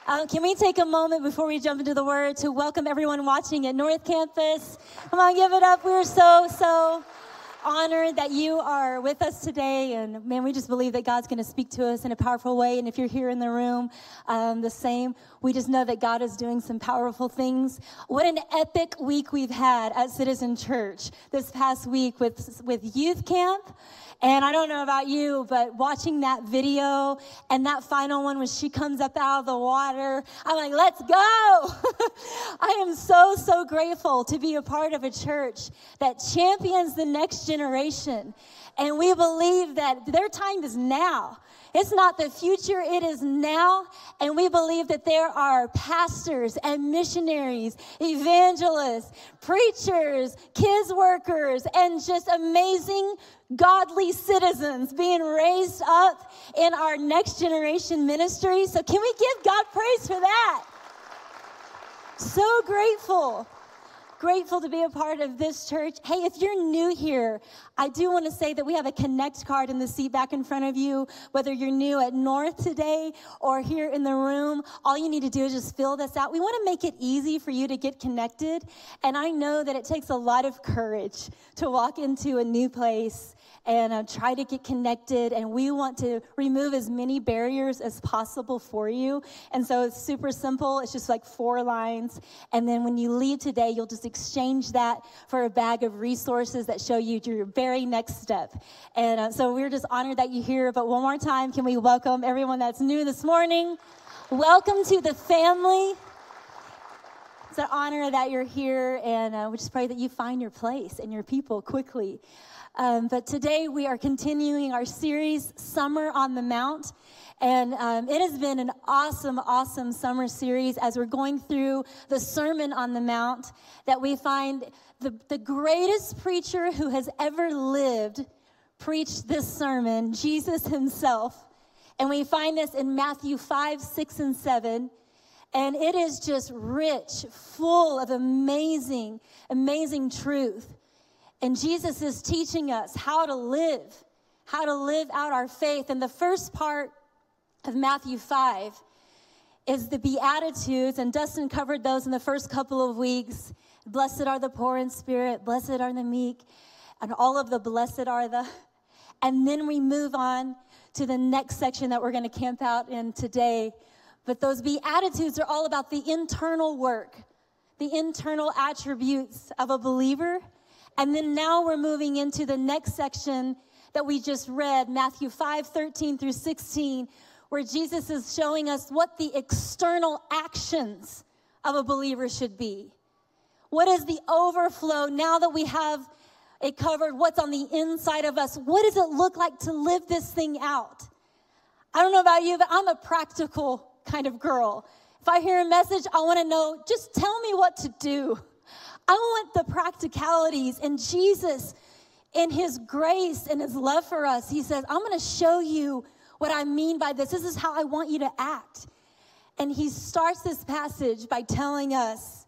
Can we take a moment before we jump into the Word to welcome everyone watching at North Campus? Come on, give it up. We're so honored that you are with us today. And man, we just believe that God's going to speak to us in a powerful way. And if you're here in the room, the same. We just know that God is doing some powerful things. What an epic week we've had at Citizen Church this past week with youth camp. And I don't know about you, but watching that video and that final one when she comes up out of the water, I'm like, let's go. I am so grateful to be a part of a church that champions the next generation. And we believe that their time is now. It's not the future, it is now. And we believe that there are pastors and missionaries, evangelists, preachers, kids workers, and just amazing godly citizens being raised up in our next generation ministry. So can we give God praise for that? So grateful to be a part of this church. Hey, if you're new here, I do want to say that we have a connect card in the seat back in front of you. Whether you're new at North today or here in the room, all you need to do is just fill this out. We want to make it easy for you to get connected. And I know that it takes a lot of courage to walk into a new place and try to get connected, and we want to remove as many barriers as possible for you. And so it's super simple. It's just like 4 lines, and then when you leave today, you'll just exchange that for a bag of resources that show you your very next step. And so we're just honored that you're here, but one more time, can we welcome everyone that's new this morning? Welcome to the family. It's an honor that you're here, and we just pray that you find your place and your people quickly. But today we are continuing our series, Summer on the Mount. And it has been an awesome summer series as we're going through the Sermon on the Mount, that we find the greatest preacher who has ever lived preached this sermon, Jesus himself. And we find this in Matthew 5, 6, and 7. And it is just rich, full of amazing truth. And Jesus is teaching us how to live out our faith. And the first part of Matthew 5 is the Beatitudes, and Dustin covered those in the first couple of weeks. Blessed are the poor in spirit, blessed are the meek, and all of the blessed are the. And then we move on to the next section that we're going to camp out in today. But those Beatitudes are all about the internal work, the internal attributes of a believer. And then now we're moving into the next section that we just read, Matthew 5, 13 through 16, where Jesus is showing us what the external actions of a believer should be. What is the overflow now that we have it covered? What's on the inside of us? What does it look like to live this thing out? I don't know about you, but I'm a practical kind of girl. If I hear a message, I want to know, just tell me what to do. I want the practicalities, and Jesus, in his grace and his love for us, he says, I'm going to show you what I mean by this. This is how I want you to act. And he starts this passage by telling us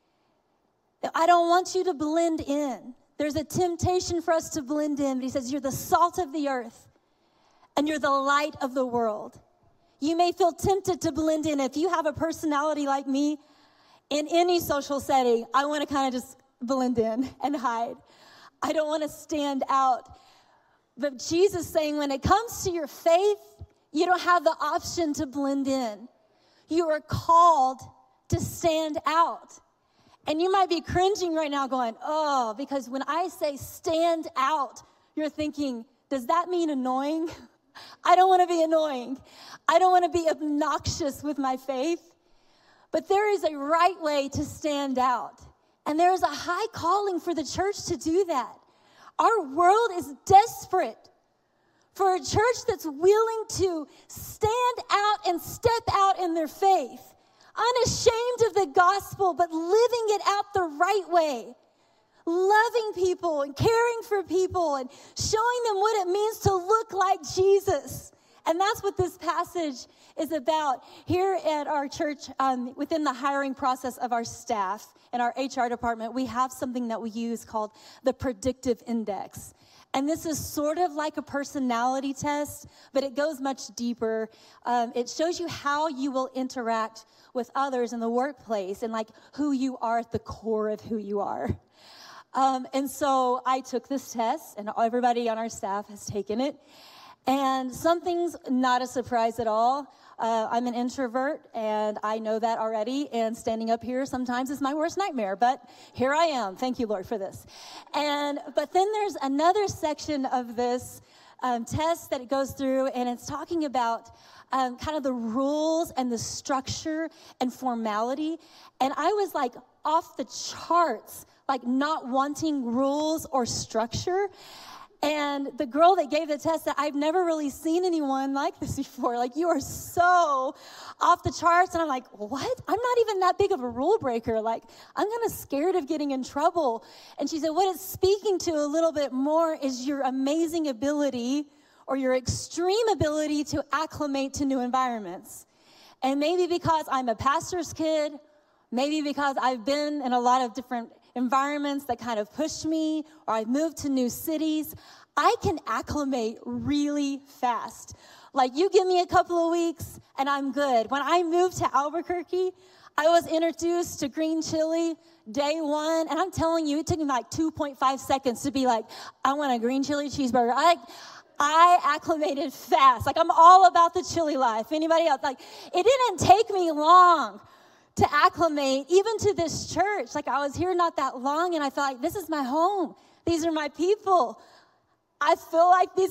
that I don't want you to blend in. There's a temptation for us to blend in, but he says, you're the salt of the earth, and you're the light of the world. You may feel tempted to blend in. If you have a personality like me, in any social setting, I want to kind of just blend in and hide. I don't want to stand out. But Jesus is saying when it comes to your faith, you don't have the option to blend in. You are called to stand out. And you might be cringing right now going, oh, because when I say stand out, you're thinking, does that mean annoying? I don't want to be annoying. I don't want to be obnoxious with my faith. But there is a right way to stand out. And there is a high calling for the church to do that. Our world is desperate for a church that's willing to stand out and step out in their faith, unashamed of the gospel, but living it out the right way, loving people and caring for people and showing them what it means to look like Jesus. And that's what this passage is about. Here at our church, within the hiring process of our staff in our HR department, we have something that we use called the predictive index. And this is sort of like a personality test, but it goes much deeper. It shows you how you will interact with others in the workplace and like who you are at the core of who you are. And so I took this test, and everybody on our staff has taken it. And something's not a surprise at all. I'm an introvert, and I know that already, and standing up here sometimes is my worst nightmare, but here I am. Thank you, Lord, for this. But then there's another section of this test that it goes through, and it's talking about kind of the rules and the structure and formality, and I was like off the charts, like not wanting rules or structure. And the girl that gave the test said, I've never really seen anyone like this before. Like, you are so off the charts. And I'm like, what? I'm not even that big of a rule breaker. Like, I'm kind of scared of getting in trouble. And she said, what it's speaking to a little bit more is your amazing ability or your extreme ability to acclimate to new environments. And maybe because I'm a pastor's kid, maybe because I've been in a lot of different environments that kind of push me, or I've moved to new cities, I can acclimate really fast. Like, you give me a couple of weeks and I'm good. When I moved to Albuquerque, I was introduced to green chili day one, and I'm telling you, it took me like 2.5 seconds to be like, I want a green chili cheeseburger. I acclimated fast. Like, I'm all about the chili life. Anybody else? Like, it didn't take me long to acclimate, even to this church. Like, I was here not that long, and I felt like, this is my home. These are my people. I feel like here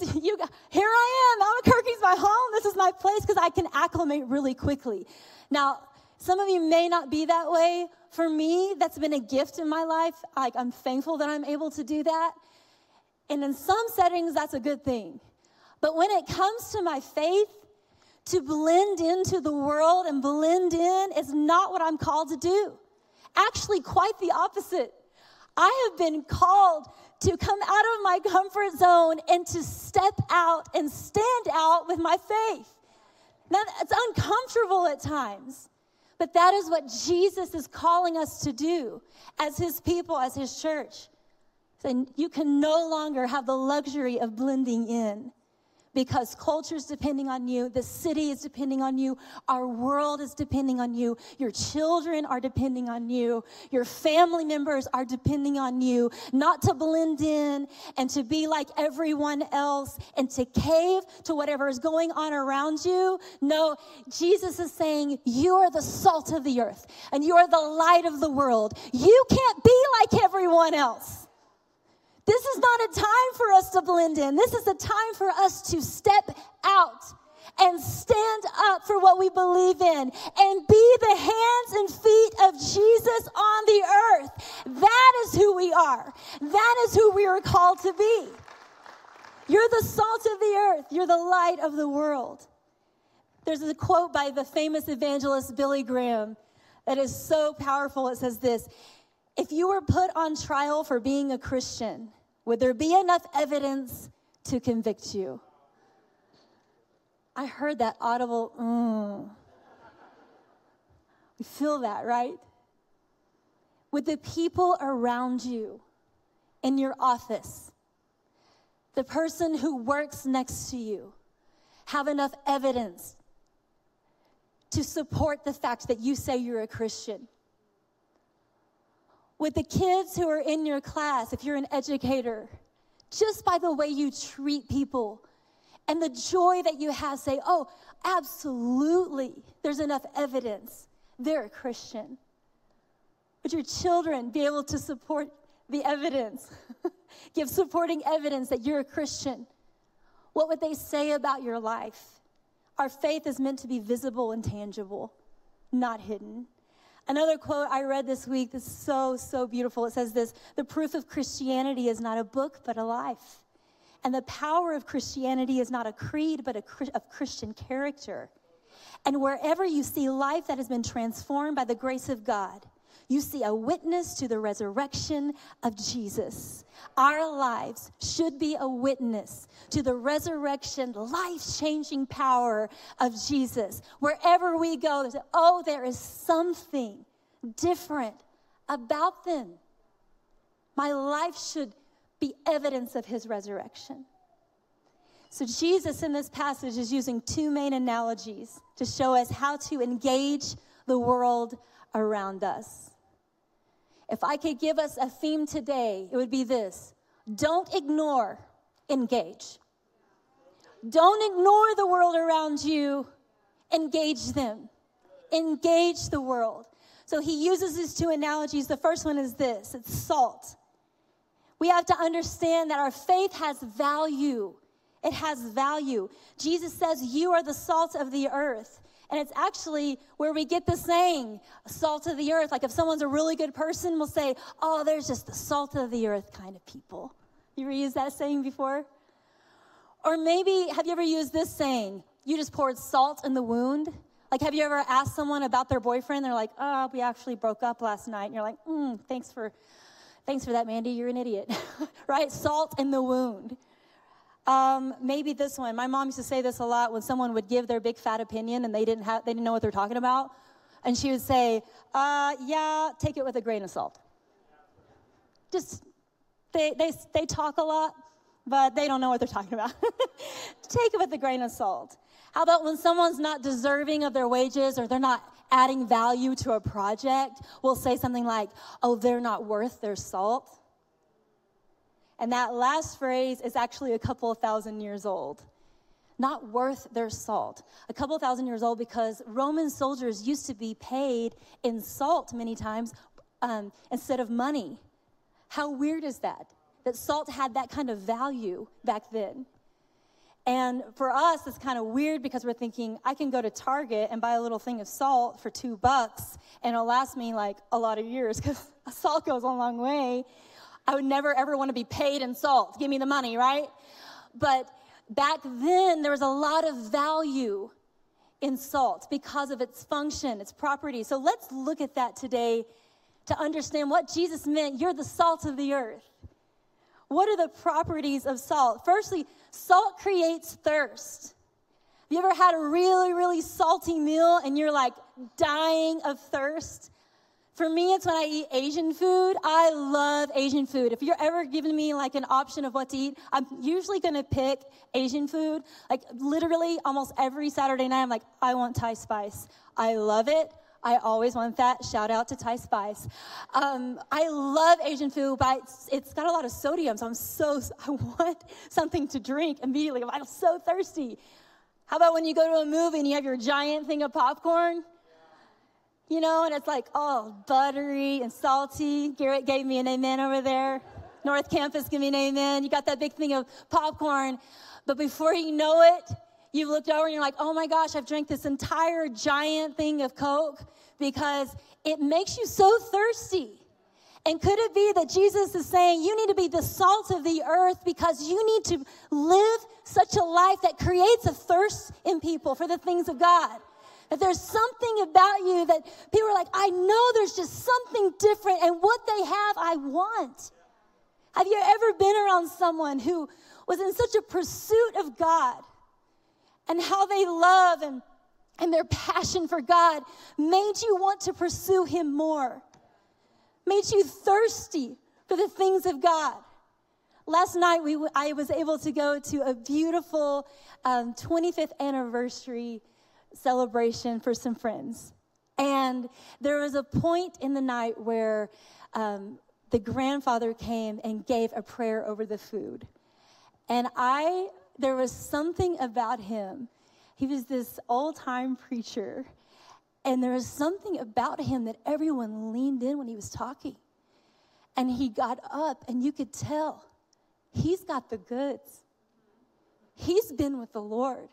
I am. Albuquerque's my home. This is my place, because I can acclimate really quickly. Now, some of you may not be that way. For me, that's been a gift in my life. Like, I'm thankful that I'm able to do that. And in some settings, that's a good thing. But when it comes to my faith, to blend into the world and blend in is not what I'm called to do. Actually, quite the opposite. I have been called to come out of my comfort zone and to step out and stand out with my faith. Now, it's uncomfortable at times, but that is what Jesus is calling us to do as his people, as his church. And you can no longer have the luxury of blending in, because culture is depending on you, the city is depending on you, our world is depending on you, your children are depending on you, your family members are depending on you, not to blend in and to be like everyone else and to cave to whatever is going on around you. No, Jesus is saying, you are the salt of the earth and you are the light of the world. You can't be like everyone else. This is not a time for us to blend in. This is a time for us to step out and stand up for what we believe in and be the hands and feet of Jesus on the earth. That is who we are. That is who we are called to be. You're the salt of the earth. You're the light of the world. There's a quote by the famous evangelist Billy Graham that is so powerful. It says this: if you were put on trial for being a Christian, would there be enough evidence to convict you? I heard that audible, We feel that, right? Would the people around you in your office, the person who works next to you, have enough evidence to support the fact that you say you're a Christian? With the kids who are in your class, if you're an educator, just by the way you treat people and the joy that you have, say, oh, absolutely, there's enough evidence they're a Christian. Would your children be able to support the evidence, give supporting evidence that you're a Christian? What would they say about your life? Our faith is meant to be visible and tangible, not hidden. Another quote I read this week that's so beautiful. It says this: the proof of Christianity is not a book, but a life. And the power of Christianity is not a creed, but of Christian character. And wherever you see life that has been transformed by the grace of God, you see a witness to the resurrection of Jesus. Our lives should be a witness to the resurrection, life-changing power of Jesus. Wherever we go, there is something different about them. My life should be evidence of his resurrection. So Jesus in this passage is using two main analogies to show us how to engage the world around us. If I could give us a theme today, it would be this: don't ignore, engage. Don't ignore the world around you, engage them. Engage the world. So he uses these two analogies. The first one is this: it's salt. We have to understand that our faith has value. It has value. Jesus says, you are the salt of the earth. And it's actually where we get the saying, salt of the earth. Like if someone's a really good person, we'll say, oh, there's just the salt of the earth kind of people. You ever used that saying before? Or maybe, have you ever used this saying, you just poured salt in the wound? Like, have you ever asked someone about their boyfriend? They're like, oh, we actually broke up last night. And you're like, thanks for that, Mandy. You're an idiot, right? Salt in the wound. Maybe this one. My mom used to say this a lot when someone would give their big fat opinion and they didn't know what they're talking about. And she would say, yeah, take it with a grain of salt. Just, they talk a lot, but they don't know what they're talking about. Take it with a grain of salt. How about when someone's not deserving of their wages or they're not adding value to a project, we'll say something like, oh, they're not worth their salt. And that last phrase is actually a couple of thousand years old. Not worth their salt. A couple of thousand years old because Roman soldiers used to be paid in salt many times instead of money. How weird is that? That salt had that kind of value back then. And for us, it's kind of weird because we're thinking, I can go to Target and buy a little thing of salt for $2 and it'll last me like a lot of years because salt goes a long way. I would never, ever want to be paid in salt. Give me the money, right? But back then, there was a lot of value in salt because of its function, its properties. So let's look at that today to understand what Jesus meant. You're the salt of the earth. What are the properties of salt? Firstly, salt creates thirst. Have you ever had a really, really salty meal and you're like dying of thirst? For me, it's when I eat Asian food. I love Asian food. If you're ever giving me like an option of what to eat, I'm usually going to pick Asian food. Like literally almost every Saturday night, I'm like, I want Thai spice. I love it. I always want that. Shout out to Thai spice. I love Asian food, but it's got a lot of sodium, so I want something to drink immediately. I'm so thirsty. How about when you go to a movie and you have your giant thing of popcorn? You know, and it's like, oh, buttery and salty. Garrett gave me an amen over there. North Campus, give me an amen. You got that big thing of popcorn. But before you know it, you've looked over and you're like, oh my gosh, I've drank this entire giant thing of Coke because it makes you so thirsty. And could it be that Jesus is saying you need to be the salt of the earth because you need to live such a life that creates a thirst in people for the things of God? That there's something about you that people are like, I know there's just something different, and what they have, I want. Have you ever been around someone who was in such a pursuit of God and how they love and their passion for God made you want to pursue him more, made you thirsty for the things of God? Last night, I was able to go to a beautiful 25th anniversary celebration for some friends. And there was a point in the night where the grandfather came and gave a prayer over the food. And there was something about him. He was this old-time preacher. And there was something about him that everyone leaned in when he was talking. And he got up, and you could tell he's got the goods. He's been with the Lord.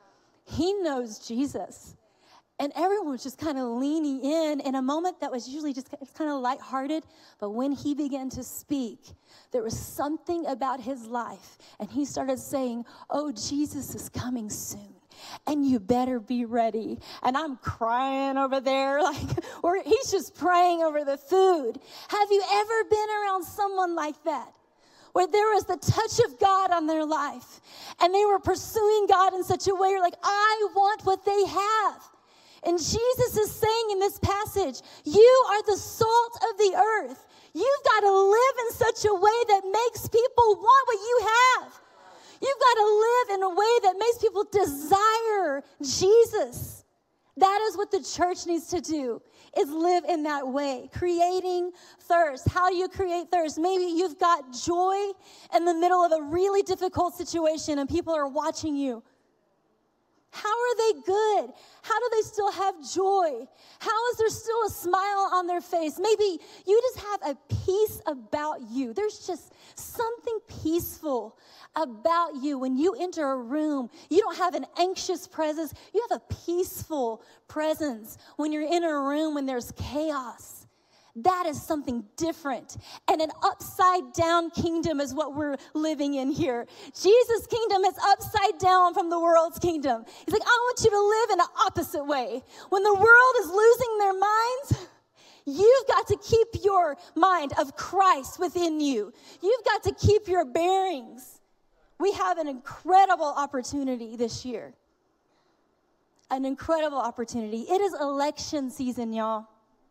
He knows Jesus. And everyone was just kind of leaning in a moment that was usually just kind of lighthearted. But when he began to speak, there was something about his life. And he started saying, oh, Jesus is coming soon. And you better be ready. And I'm crying over there or he's just praying over the food. Have you ever been around someone like that? Where there was the touch of God on their life. And they were pursuing God in such a way, you're like, I want what they have. And Jesus is saying in this passage, you are the salt of the earth. You've got to live in such a way that makes people want what you have. You've got to live in a way that makes people desire Jesus. That is what the church needs to do, is live in that way, creating thirst. How do you create thirst? Maybe you've got joy in the middle of a really difficult situation and people are watching you. How are they good? How do they still have joy? How is there still a smile on their face? Maybe you just have a peace about you. There's just something peaceful about you. When you enter a room, you don't have an anxious presence. You have a peaceful presence. When you're in a room when there's chaos, that is something different. And an upside down kingdom is what we're living in here. Jesus' kingdom is upside down from the world's kingdom. He's like, I want you to live in an opposite way. When the world is losing their minds, you've got to keep your mind of Christ within you. You've got to keep your bearings. We have an incredible opportunity this year. An incredible opportunity. It is election season, y'all.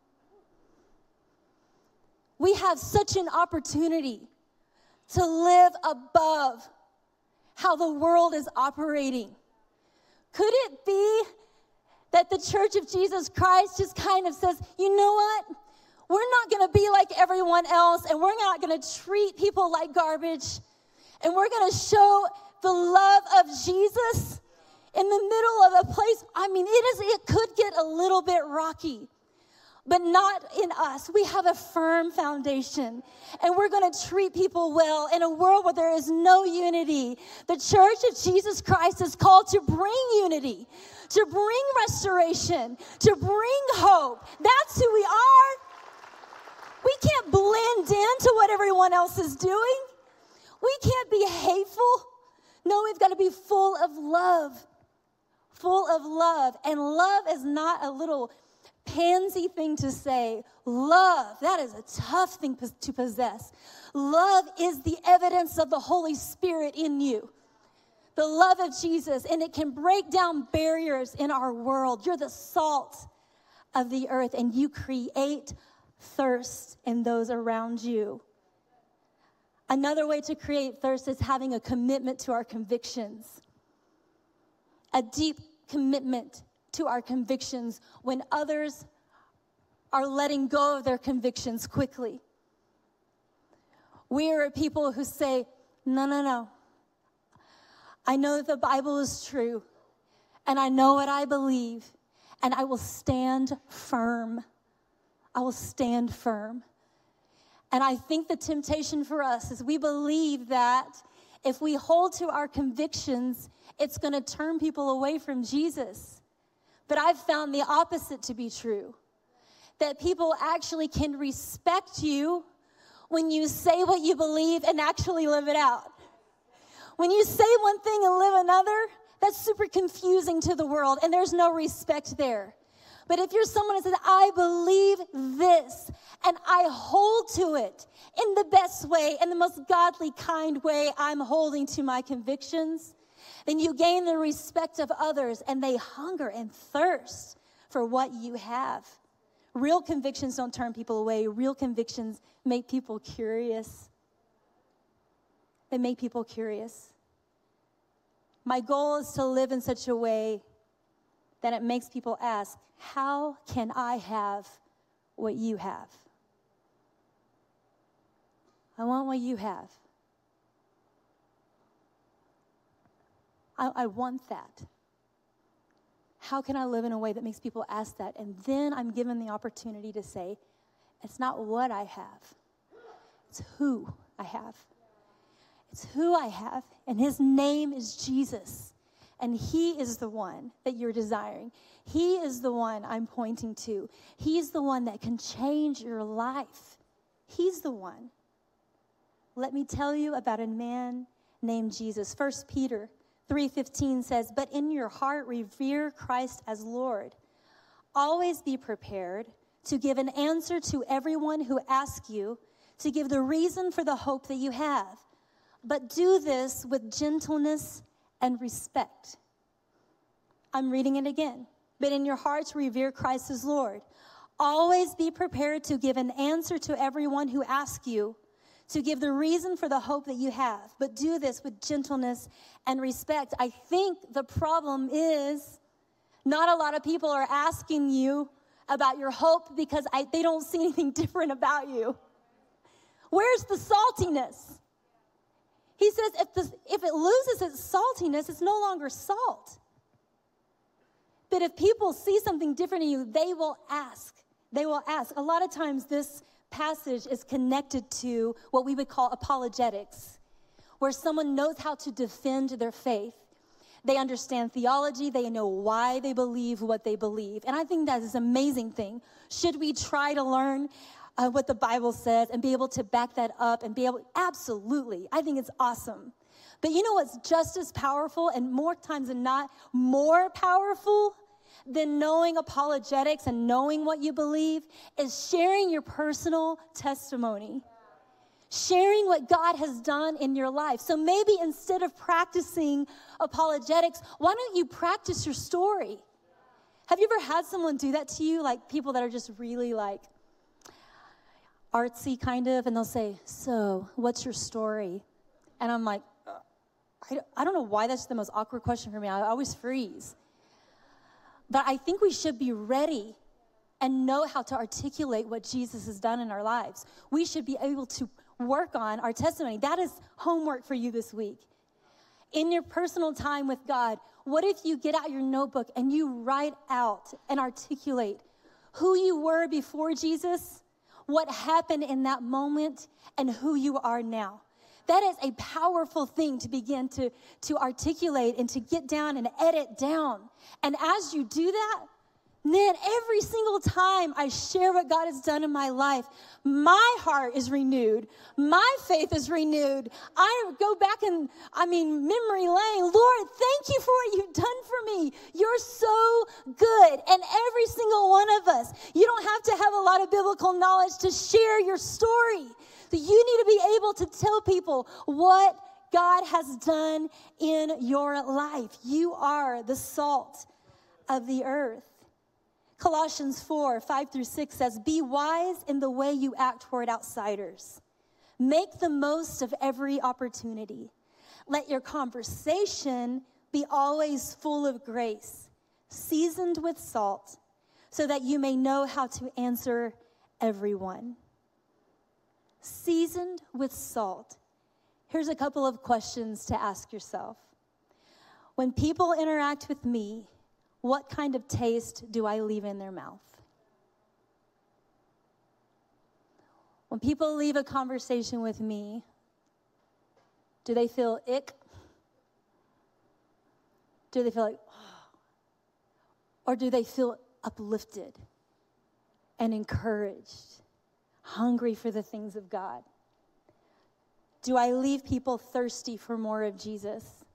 We have such an opportunity to live above how the world is operating. Could it be that the Church of Jesus Christ just kind of says, you know what? We're not going to be like everyone else, and we're not going to treat people like garbage, and we're going to show the love of Jesus in the middle of a place. I mean, it could get a little bit rocky. But not in us. We have a firm foundation, and we're going to treat people well in a world where there is no unity. The Church of Jesus Christ is called to bring unity, to bring restoration, to bring hope. That's who we are. We can't blend into what everyone else is doing. We can't be hateful. No, we've got to be full of love. Full of love. And love is not a little pansy thing to say. Love, that is a tough thing to possess. Love is the evidence of the Holy Spirit in you. The love of Jesus, and it can break down barriers in our world. You're the salt of the earth, and you create thirst in those around you. Another way to create thirst is having a commitment to our convictions. A deep commitment to our convictions when others are letting go of their convictions quickly. We are a people who say, no. I know that the Bible is true, and I know what I believe, and I will stand firm. I will stand firm. And I think the temptation for us is we believe that if we hold to our convictions, it's going to turn people away from Jesus. But I've found the opposite to be true, that people actually can respect you when you say what you believe and actually live it out. When you say one thing and live another, that's super confusing to the world, and there's no respect there. But if you're someone that says, I believe this, and I hold to it in the best way, in the most godly, kind way, I'm holding to my convictions, then you gain the respect of others, and they hunger and thirst for what you have. Real convictions don't turn people away. Real convictions make people curious. They make people curious. My goal is to live in such a way that it makes people ask, how can I have what you have? I want what you have. I want that. How can I live in a way that makes people ask that? And then I'm given the opportunity to say, it's not what I have. It's who I have. It's who I have. And his name is Jesus. And he is the one that you're desiring. He is the one I'm pointing to. He's the one that can change your life. He's the one. Let me tell you about a man named Jesus. 1 Peter 3:15 says, but in your heart revere Christ as Lord. Always be prepared to give an answer to everyone who asks you, to give the reason for the hope that you have. But do this with gentleness and respect. I'm reading it again. But in your hearts revere Christ as Lord. Always be prepared to give an answer to everyone who asks you, to give the reason for the hope that you have. But do this with gentleness and respect. I think the problem is not a lot of people are asking you about your hope because they don't see anything different about you. Where's the saltiness? He says if it loses its saltiness, it's no longer salt. But if people see something different in you, they will ask. They will ask. A lot of times this passage is connected to what we would call apologetics, where someone knows how to defend their faith. They understand theology. They know why they believe what they believe. And I think that is an amazing thing. Should we try to learn what the Bible says and be able to back that up and be able, absolutely. I think it's awesome. But you know what's just as powerful and more times than not more powerful than knowing apologetics and knowing what you believe is sharing your personal testimony. Sharing what God has done in your life. So maybe instead of practicing apologetics, why don't you practice your story? Have you ever had someone do that to you? Like people that are just really like artsy kind of, and they'll say, so what's your story? And I'm like, I don't know why that's the most awkward question for me. I always freeze. But I think we should be ready and know how to articulate what Jesus has done in our lives. We should be able to work on our testimony. That is homework for you this week. In your personal time with God, what if you get out your notebook and you write out and articulate who you were before Jesus, what happened in that moment, and who you are now? That is a powerful thing to begin to articulate and to get down and edit down. And as you do that, man, every single time I share what God has done in my life, my heart is renewed. My faith is renewed. I go back and, memory lane. Lord, thank you for what you've done for me. You're so good. And every single one of us, you don't have to have a lot of biblical knowledge to share your story. So you need to be able to tell people what God has done in your life. You are the salt of the earth. Colossians 4:5-6 says, be wise in the way you act toward outsiders. Make the most of every opportunity. Let your conversation be always full of grace, seasoned with salt, so that you may know how to answer everyone. Seasoned with salt. Here's a couple of questions to ask yourself. When people interact with me, what kind of taste do I leave in their mouth? When people leave a conversation with me, do they feel ick? Do they feel like, oh? Or do they feel uplifted and encouraged, hungry for the things of God? Do I leave people thirsty for more of Jesus?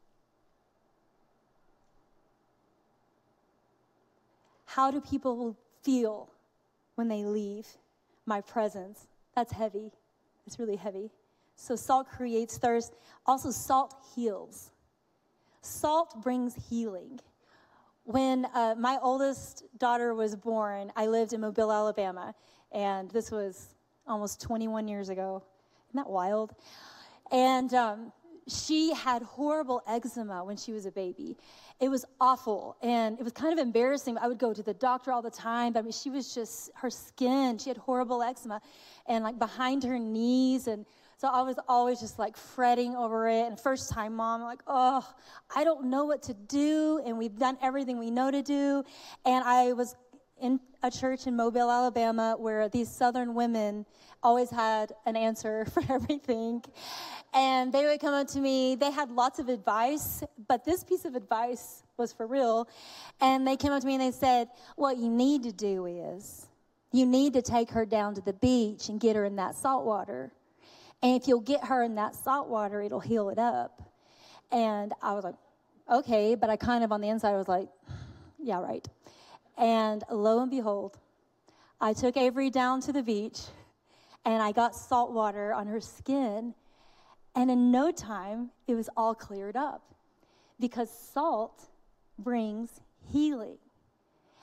How do people feel when they leave my presence? That's heavy. It's really heavy. So salt creates thirst. Also, salt heals. Salt brings healing. When my oldest daughter was born, I lived in Mobile, Alabama, and this was almost 21 years ago. Isn't that wild? And she had horrible eczema when she was a baby. It was awful, and it was kind of embarrassing. I would go to the doctor all the time, but she was just, her skin, she had horrible eczema, and like behind her knees, and so I was always just like fretting over it. And first time mom, I'm like, oh, I don't know what to do, and we've done everything we know to do. And I was in a church in Mobile, Alabama, where these Southern women always had an answer for everything. And they would come up to me. They had lots of advice, but this piece of advice was for real. And they came up to me and they said, what you need to do is you need to take her down to the beach and get her in that salt water. And if you'll get her in that salt water, it'll heal it up. And I was like, okay. But I kind of on the inside was like, yeah, right. And lo and behold, I took Avery down to the beach, and I got salt water on her skin, and in no time, it was all cleared up, because salt brings healing.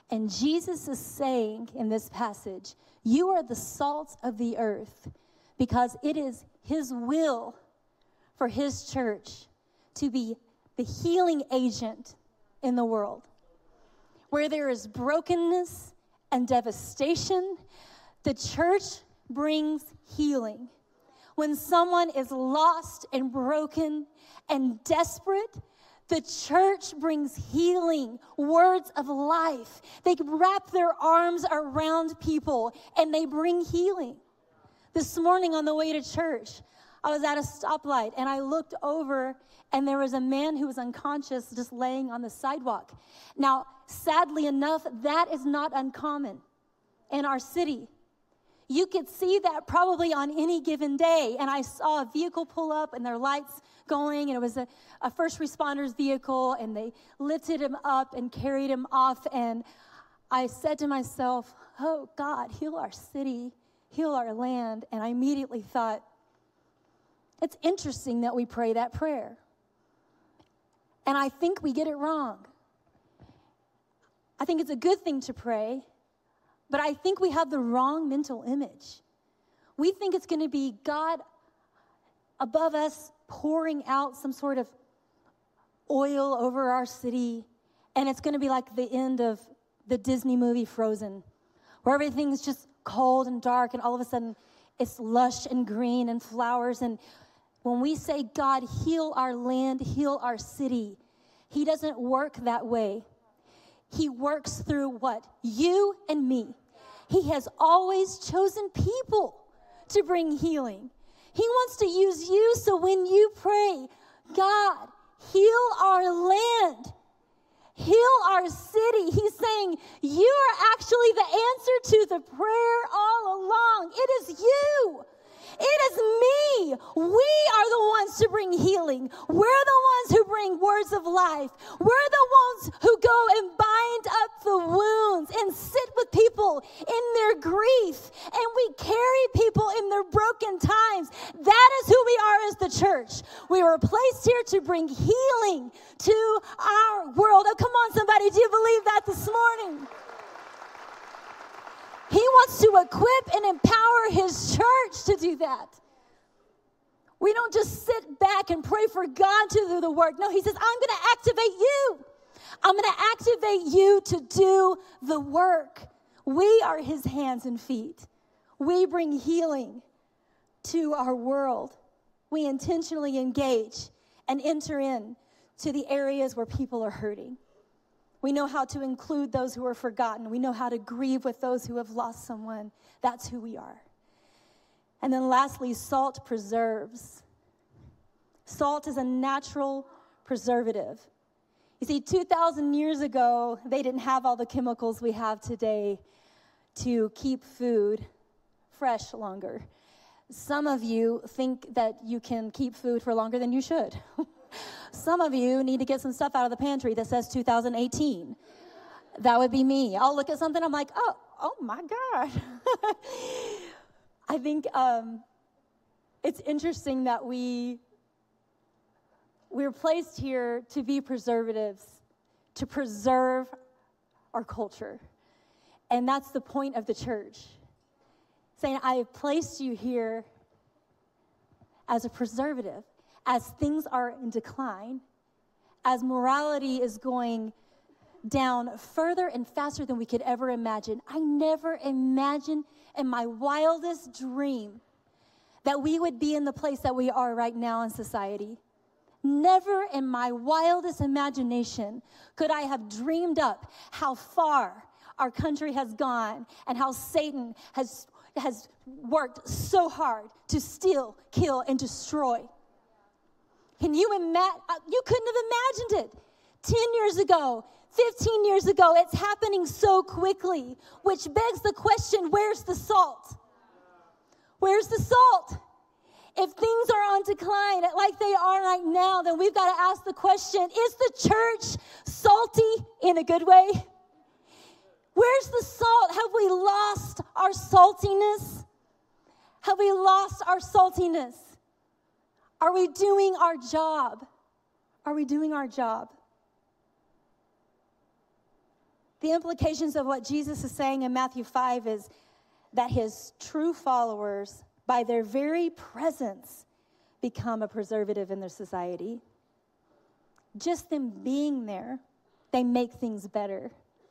And Jesus is saying in this passage, you are the salt of the earth, because it is his will for his church to be the healing agent in the world. Where there is brokenness and devastation, the church brings healing. When someone is lost and broken and desperate, the church brings healing, words of life. They wrap their arms around people and they bring healing. This morning on the way to church, I was at a stoplight and I looked over and there was a man who was unconscious just laying on the sidewalk. Now, sadly enough, that is not uncommon in our city. You could see that probably on any given day. And I saw a vehicle pull up and their lights going, and it was a first responder's vehicle, and they lifted him up and carried him off. And I said to myself, oh, God, heal our city, heal our land. And I immediately thought, it's interesting that we pray that prayer. And I think we get it wrong. I think it's a good thing to pray, but I think we have the wrong mental image. We think it's going to be God above us pouring out some sort of oil over our city, and it's going to be like the end of the Disney movie Frozen, where everything's just cold and dark, and all of a sudden it's lush and green and flowers. And when we say, God, heal our land, heal our city, he doesn't work that way. He works through what? You and me. He has always chosen people to bring healing. He wants to use you, so when you pray, God, heal our land, heal our city, he's saying, you are actually the answer to the prayer all along. It is you. It is me. We are the ones to bring healing. We're the ones who bring words of life. We're the ones who go and bind up the wounds and sit with people in their grief. And we carry people in their broken times. That is who we are as the church. We were placed here to bring healing to our world. Oh, come on, somebody. Do you believe that this morning? He wants to equip and empower his church to do that. We don't just sit back and pray for God to do the work. No, he says, I'm going to activate you. I'm going to activate you to do the work. We are his hands and feet. We bring healing to our world. We intentionally engage and enter in to the areas where people are hurting. We know how to include those who are forgotten. We know how to grieve with those who have lost someone. That's who we are. And then lastly, salt preserves. Salt is a natural preservative. You see, 2,000 years ago, they didn't have all the chemicals we have today to keep food fresh longer. Some of you think that you can keep food for longer than you should. Some of you need to get some stuff out of the pantry that says 2018. That would be me. I'll look at something, I'm like, oh my God. I think it's interesting that we're placed here to be preservatives, to preserve our culture. And that's the point of the church. Saying, I have placed you here as a preservative. As things are in decline, as morality is going down further and faster than we could ever imagine. I never imagined in my wildest dream that we would be in the place that we are right now in society. Never in my wildest imagination could I have dreamed up how far our country has gone and how Satan has worked so hard to steal, kill, and destroy. Can you imagine? You couldn't have imagined it. 10 years ago, 15 years ago, it's happening so quickly, which begs the question, where's the salt? Where's the salt? If things are on decline like they are right now, then we've got to ask the question, is the church salty in a good way? Where's the salt? Have we lost our saltiness? Have we lost our saltiness? Are we doing our job? Are we doing our job? The implications of what Jesus is saying in Matthew 5 is that his true followers, by their very presence, become a preservative in their society. Just them being there, they make things better.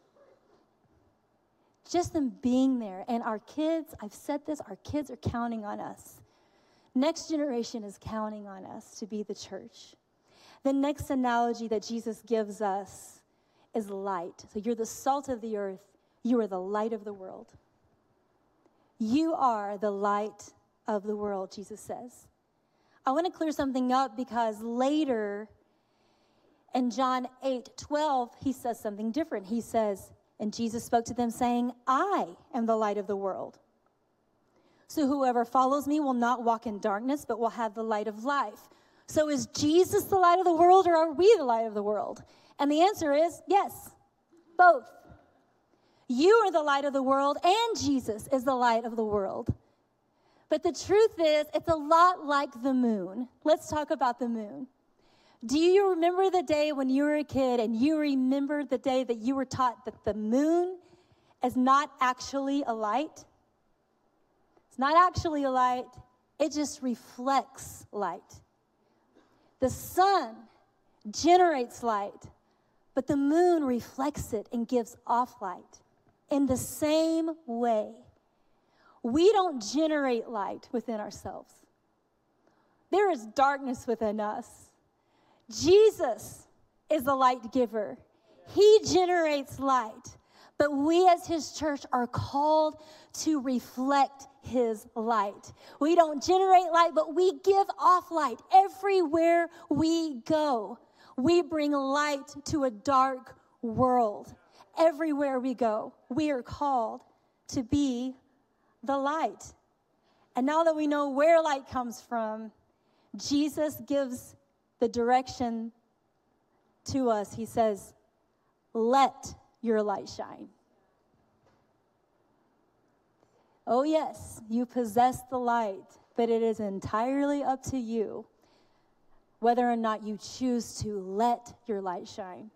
Just them being there. And our kids, I've said this, our kids are counting on us. Next generation is counting on us to be the church. The next analogy that Jesus gives us is light. So you're the salt of the earth. You are the light of the world. You are the light of the world, Jesus says. I want to clear something up because later in John 8:12, he says something different. He says, and Jesus spoke to them saying, I am the light of the world. So whoever follows me will not walk in darkness, but will have the light of life. So is Jesus the light of the world, or are we the light of the world? And the answer is yes, both. You are the light of the world, and Jesus is the light of the world. But the truth is, it's a lot like the moon. Let's talk about the moon. Do you remember the day when you were a kid and you remember the day that you were taught that the moon is not actually a light? It's not actually a light. It just reflects light. The sun generates light, but the moon reflects it and gives off light. In the same way, we don't generate light within ourselves. There is darkness within us. Jesus is the light giver. He generates light, but we as his church are called to reflect his light. We don't generate light, but we give off light everywhere we go. We bring light to a dark world. Everywhere we go, we are called to be the light. And now that we know where light comes from, Jesus gives the direction to us. He says, let your light shine. Oh yes, you possess the light, but it is entirely up to you whether or not you choose to let your light shine.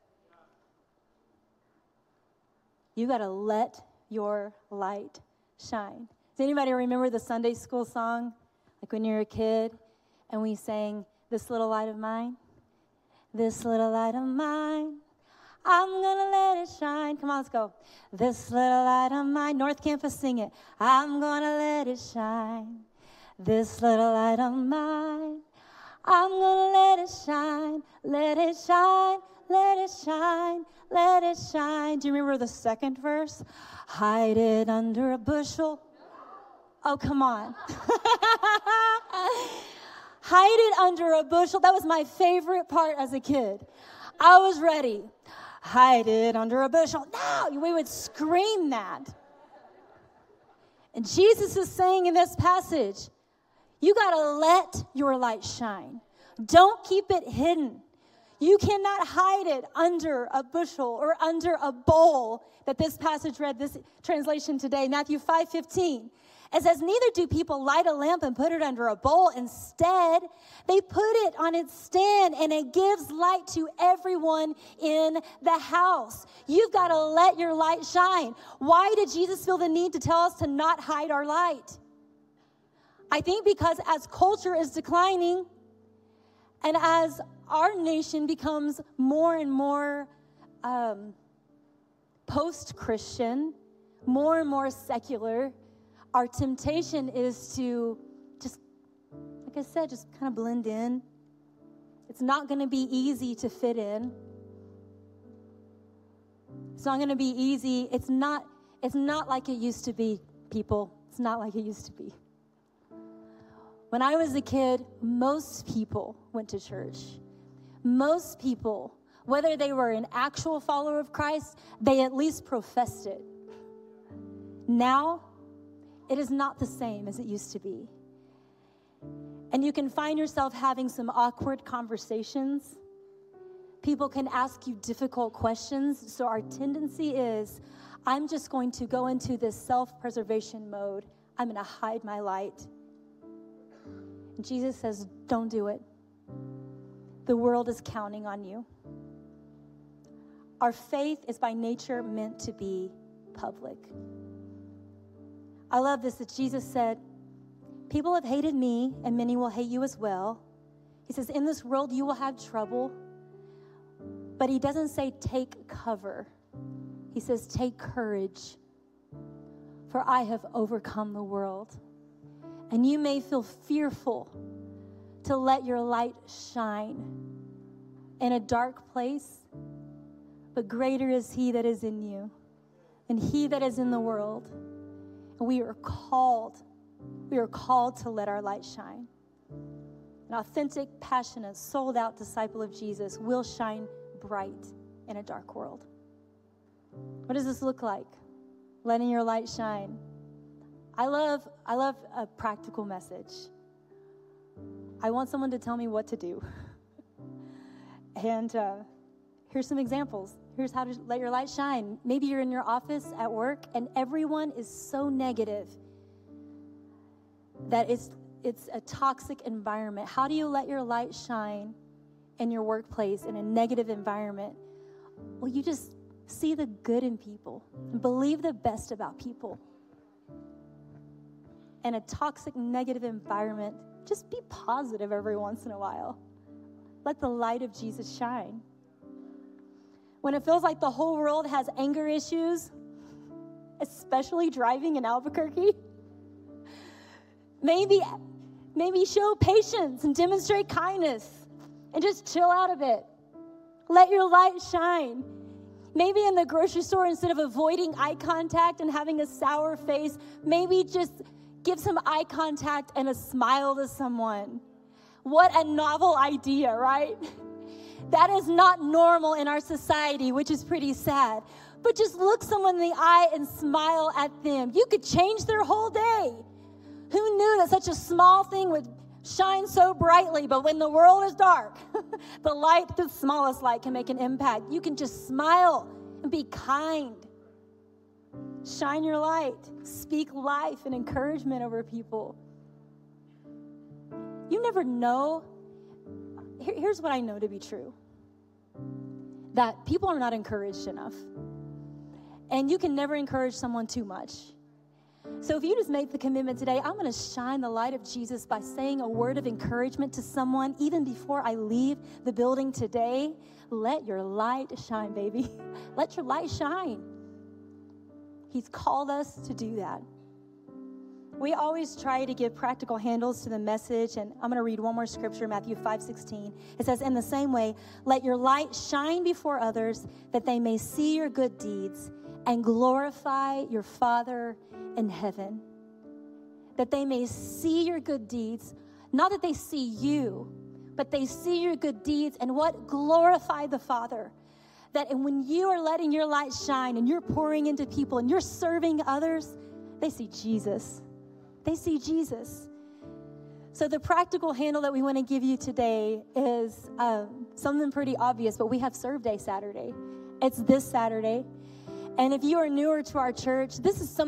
You got to let your light shine. Does anybody remember the Sunday school song, like when you were a kid, and we sang, "This little light of mine, this little light of mine, I'm gonna let it shine." Come on, let's go. This little light of mine. North Campus, sing it. I'm gonna let it shine. This little light of mine, I'm gonna let it shine. Let it shine, let it shine, let it shine. Do you remember the second verse? Hide it under a bushel. Oh, come on. Hide it under a bushel. That was my favorite part as a kid. I was ready. Hide it under a bushel. No, we would scream that. And Jesus is saying in this passage, you got to let your light shine. Don't keep it hidden. You cannot hide it under a bushel or under a bowl that this passage read, this translation today, Matthew 5:15. It says, neither do people light a lamp and put it under a bowl. Instead, they put it on its stand, and it gives light to everyone in the house. You've got to let your light shine. Why did Jesus feel the need to tell us to not hide our light? I think because as culture is declining, and as our nation becomes more and more post-Christian, more and more secular, our temptation is to just, like I said, just kind of blend in. It's not going to be easy to fit in. It's not going to be easy. It's not like it used to be, people. It's not like it used to be. When I was a kid, most people went to church. Most people, whether they were an actual follower of Christ, they at least professed it. Now, it is not the same as it used to be. And you can find yourself having some awkward conversations. People can ask you difficult questions. So our tendency is, I'm just going to go into this self-preservation mode. I'm going to hide my light. And Jesus says, don't do it. The world is counting on you. Our faith is by nature meant to be public. I love this, that Jesus said, people have hated me, and many will hate you as well. He says, in this world you will have trouble. But he doesn't say take cover. He says take courage. For I have overcome the world. And you may feel fearful to let your light shine in a dark place, but greater is he that is in you and he that is in the world. And we are called to let our light shine. An authentic, passionate, sold-out disciple of Jesus will shine bright in a dark world. What does this look like? Letting your light shine. I love a practical message. I want someone to tell me what to do. And here's some examples. Here's how to let your light shine. Maybe you're in your office at work and everyone is so negative that it's a toxic environment. How do you let your light shine in your workplace in a negative environment? Well, you just see the good in people and believe the best about people. In a toxic, negative environment, just be positive every once in a while. Let the light of Jesus shine. When it feels like the whole world has anger issues, especially driving in Albuquerque, maybe show patience and demonstrate kindness and just chill out a bit. Let your light shine. Maybe in the grocery store, instead of avoiding eye contact and having a sour face, maybe just give some eye contact and a smile to someone. What a novel idea, right? That is not normal in our society, which is pretty sad. But just look someone in the eye and smile at them. You could change their whole day. Who knew that such a small thing would shine so brightly? But when the world is dark, the smallest light can make an impact. You can just smile and be kind. Shine your light. Speak life and encouragement over people. You never know. Here's what I know to be true. That people are not encouraged enough. And you can never encourage someone too much. So if you just make the commitment today, I'm going to shine the light of Jesus by saying a word of encouragement to someone even before I leave the building today. Let your light shine, baby. Let your light shine. He's called us to do that. We always try to give practical handles to the message, and I'm going to read one more scripture, Matthew 5:16. It says, in the same way, let your light shine before others, that they may see your good deeds and glorify your Father in heaven. That they may see your good deeds, not that they see you, but they see your good deeds and what glorify the Father. That and when you are letting your light shine and you're pouring into people and you're serving others, they see Jesus. They see Jesus. So the practical handle that we want to give you today is something pretty obvious, but we have Serve Day Saturday. It's this Saturday. And if you are newer to our church, this is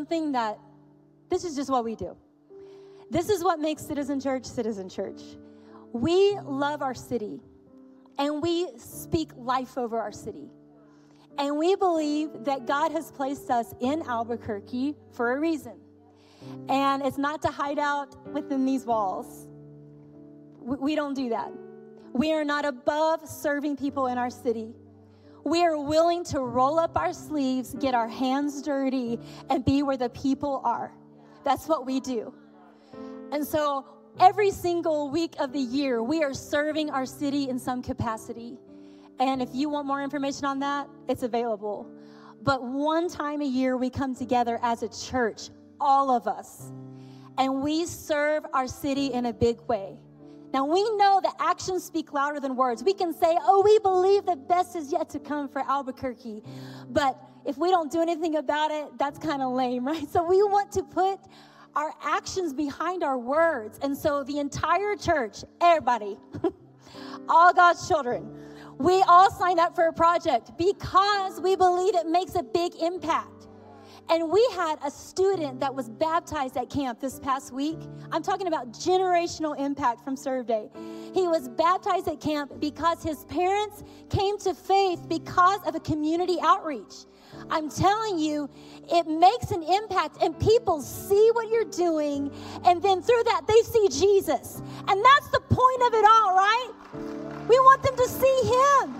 just what we do. This is what makes Citizen Church. We love our city, and we speak life over our city. And we believe that God has placed us in Albuquerque for a reason. And it's not to hide out within these walls. We don't do that. We are not above serving people in our city. We are willing to roll up our sleeves, get our hands dirty, and be where the people are. That's what we do. And so every single week of the year, we are serving our city in some capacity. And if you want more information on that, it's available. But one time a year, we come together as a church, all of us, and we serve our city in a big way. Now, we know that actions speak louder than words. We can say, oh, we believe the best is yet to come for Albuquerque. But if we don't do anything about it, that's kind of lame, right? So we want to put our actions behind our words. And so the entire church, everybody, all God's children, we all signed up for a project because we believe it makes a big impact. And we had a student that was baptized at camp this past week. I'm talking about generational impact from Serve Day. He was baptized at camp because his parents came to faith because of a community outreach. I'm telling you, it makes an impact, and people see what you're doing, and then through that, they see Jesus. And that's the point of it all, right? We want them to see him.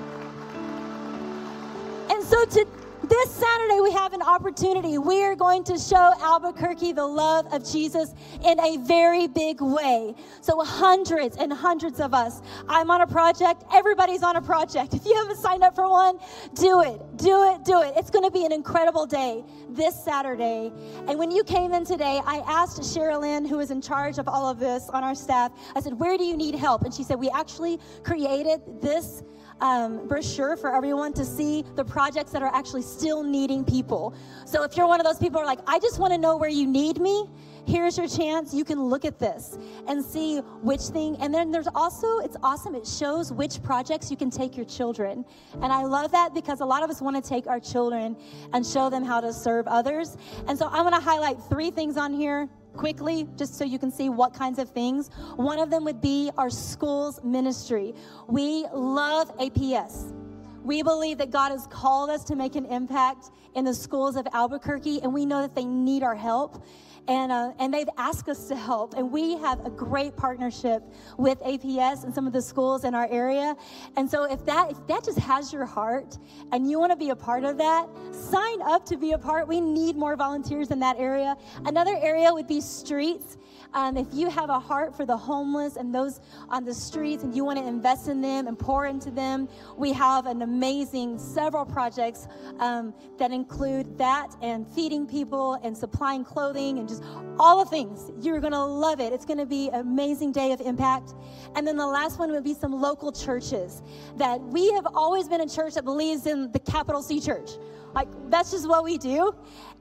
And so this Saturday, we have an opportunity. We are going to show Albuquerque the love of Jesus in a very big way. So hundreds and hundreds of us. I'm on a project. Everybody's on a project. If you haven't signed up for one, do it. Do it. Do it. It's going to be an incredible day this Saturday. And when you came in today, I asked Sherilyn, who is in charge of all of this on our staff, I said, where do you need help? And she said, we actually created this brochure for everyone to see the projects that are actually still needing people. So if you're one of those people who are like, I just want to know where you need me, here's your chance. You can look at this and see which thing. And then there's also, it's awesome, it shows which projects you can take your children. And I love that because a lot of us want to take our children and show them how to serve others. And so I'm going to highlight 3 things on here quickly, just so you can see what kinds of things. One of them would be our schools ministry. We love APS. We believe that God has called us to make an impact in the schools of Albuquerque, and we know that they need our help. And they've asked us to help. And we have a great partnership with APS and some of the schools in our area. And so if that just has your heart and you want to be a part of that, sign up to be a part. We need more volunteers in that area. Another area would be streets. If you have a heart for the homeless and those on the streets and you want to invest in them and pour into them, we have an amazing several projects that include that and feeding people and supplying clothing and just all the things. You're going to love it. It's going to be an amazing day of impact. And then the last one would be some local churches that we have always been a church that believes in the capital C church. Like, that's just what we do.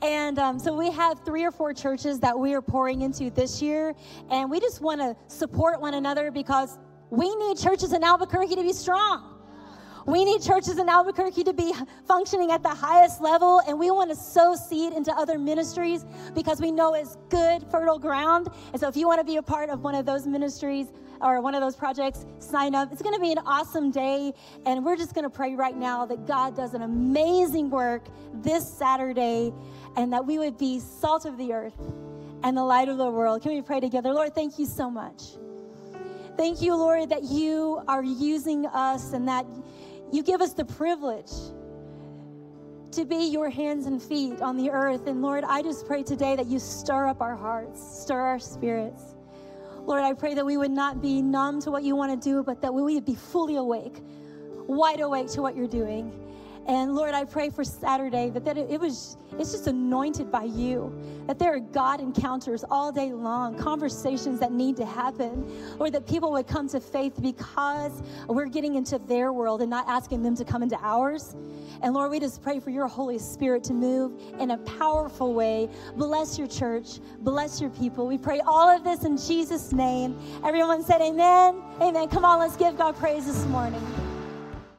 And so we have 3 or 4 churches that we are pouring into this year. And we just want to support one another because we need churches in Albuquerque to be strong. We need churches in Albuquerque to be functioning at the highest level. And we want to sow seed into other ministries because we know it's good, fertile ground. And so if you want to be a part of one of those ministries, or one of those projects, sign up. It's going to be an awesome day, and we're just going to pray right now that God does an amazing work this Saturday, and that we would be salt of the earth and the light of the world. Can we pray together? Lord, thank you so much. Thank you, Lord, that you are using us and that you give us the privilege to be your hands and feet on the earth. And Lord, I just pray today that you stir up our hearts, stir our spirits. Lord, I pray that we would not be numb to what you want to do, but that we would be fully awake, wide awake to what you're doing. And Lord, I pray for Saturday that it's just anointed by you, that there are God encounters all day long, conversations that need to happen, or that people would come to faith because we're getting into their world and not asking them to come into ours. And Lord, we just pray for your Holy Spirit to move in a powerful way. Bless your church. Bless your people. We pray all of this in Jesus' name. Everyone said amen. Amen. Come on, let's give God praise this morning.